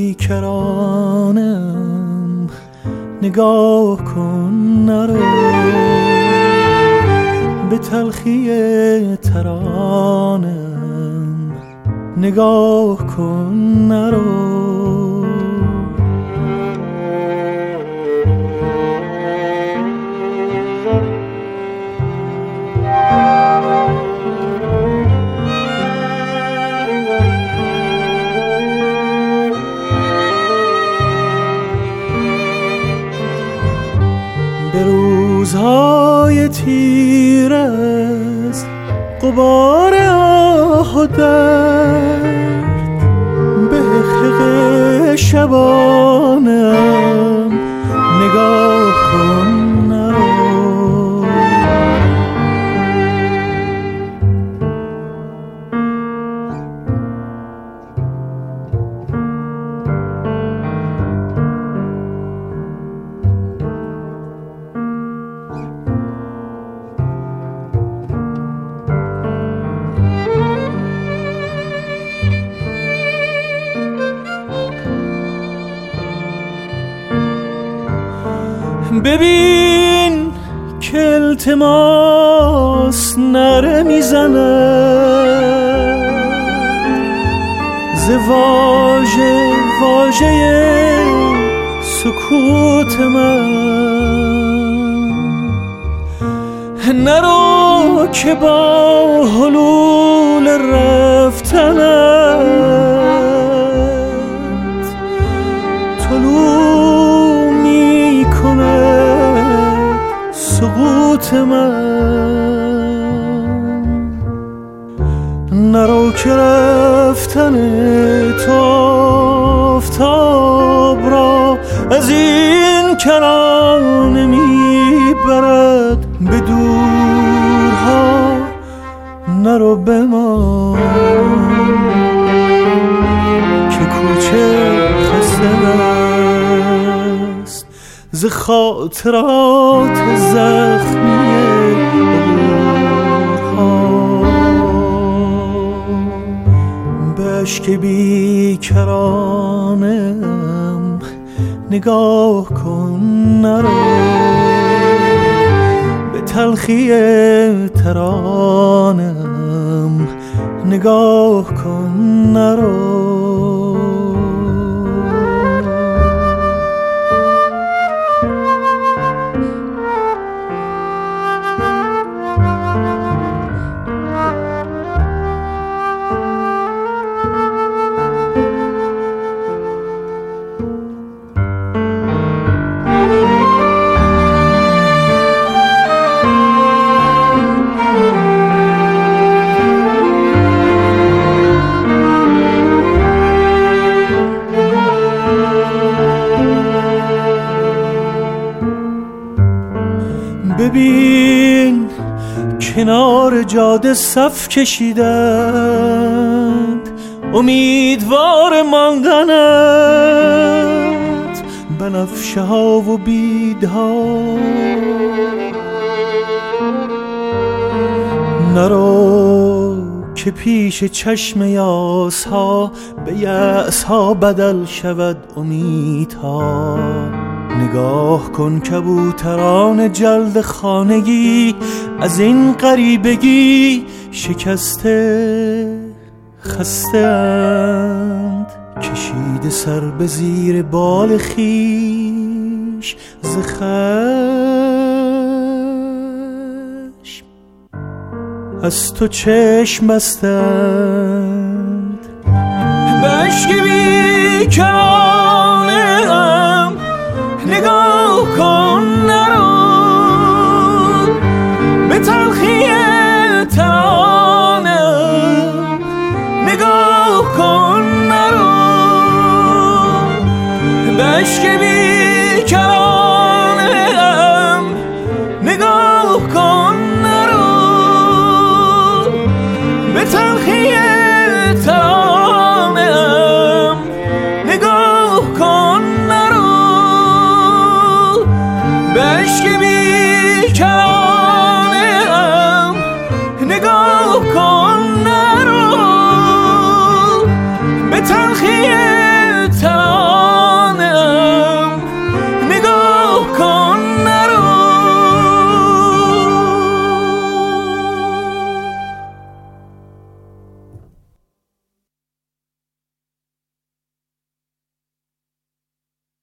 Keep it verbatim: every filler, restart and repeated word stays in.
بیکرانم نگاه کن نرو، به تلخی ترانم نگاه کن نرو. به روزهای تیر از غبار آه و درد، به حقیق شبانم نگاه کن نرو. ببین که التماس نره میزند ز واژه واژه سکوت من. نرو که با حلول رفتنت طلوع میکنه سقوط من. نرو که رفتن تو آفتاب را از این کرانه میبرد به دورها. نرو بمان که کوچه خسته است ز خاطرات زخمی عبورها. به اشک بیکرانم نگاه کن نرو، به تلخی ترانم نگاه کن نرو. ببین کنار جاده صف کشیدند امیدوار ماندنت، بنفشه ها و بیدها. نرو که پیش چشم یاس ها به یأس ها بدل شود امیدها. نگاه کن کبوتران جلد خانگی از این غریبگی شکسته خسته اند، کشیده سر به زیر بال خویش ز خشم از تو چشم بستند. به اشک بیکران